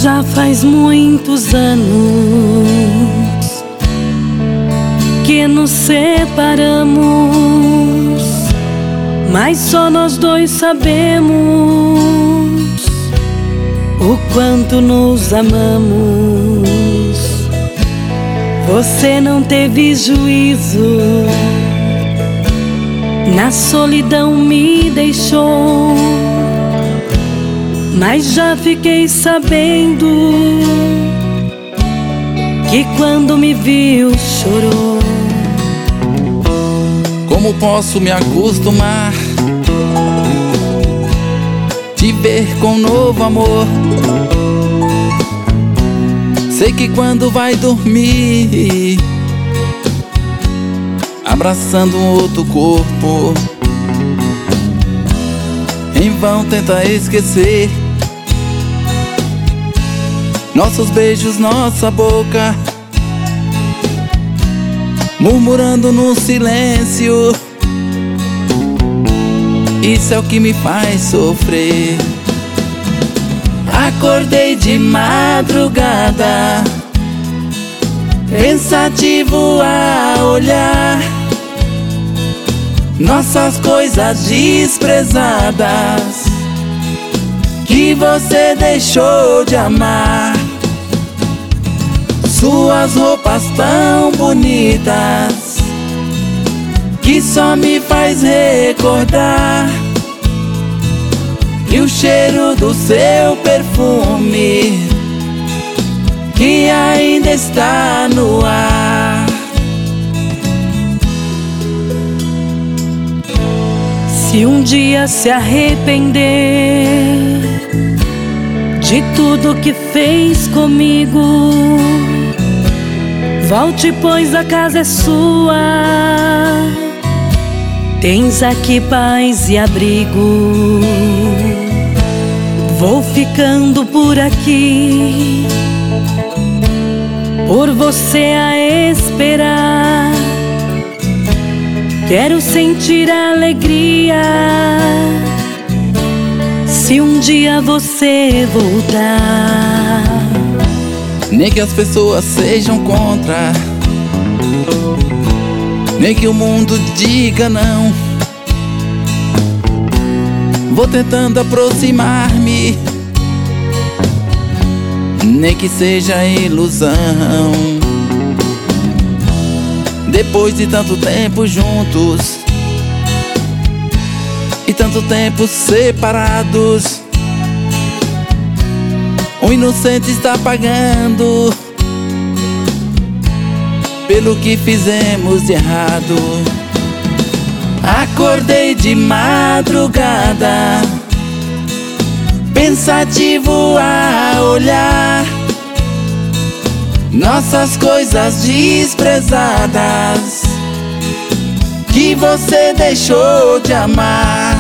Já faz muitos anos que nos separamos, mas só nós dois sabemos o quanto nos amamos. Você não teve juízo, na solidão me deixou, mas já fiquei sabendo que quando me viu chorou. Como posso me acostumar, te ver com novo amor? Sei que quando vai dormir, abraçando um outro corpo, em vão tenta esquecer nossos beijos, nossa boca, murmurando no silêncio. Isso é o que me faz sofrer. Acordei de madrugada, pensativo a olhar nossas coisas desprezadas que você deixou de amar. Suas roupas tão bonitas que só me faz recordar, e o cheiro do seu perfume que ainda está no ar. Se um dia se arrepender de tudo que fez comigo, volte, pois a casa é sua. Tens aqui paz e abrigo. Vou ficando por aqui, por você a esperar. Quero sentir a alegria se um dia você voltar. Nem que as pessoas sejam contra, nem que o mundo diga não, vou tentando aproximar-me, nem que seja ilusão. Depois de tanto tempo juntos e tanto tempo separados, o inocente está pagando pelo que fizemos de errado. Acordei de madrugada, pensativo a olhar nossas coisas desprezadas que você deixou de amar.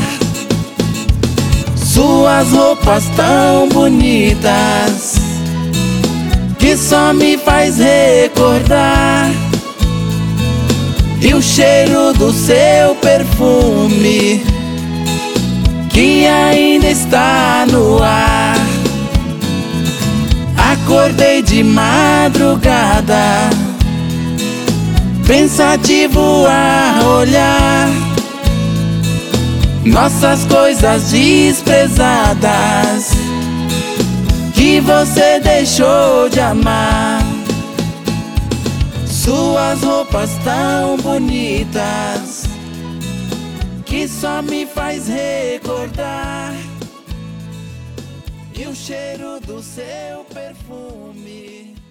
Suas roupas tão bonitas que só me faz recordar, e o cheiro do seu perfume que ainda está no ar. Acordei de madrugada, pensativo a olhar nossas coisas desprezadas que você deixou de amar. Suas roupas tão bonitas que só me faz recordar, e o cheiro do seu perfume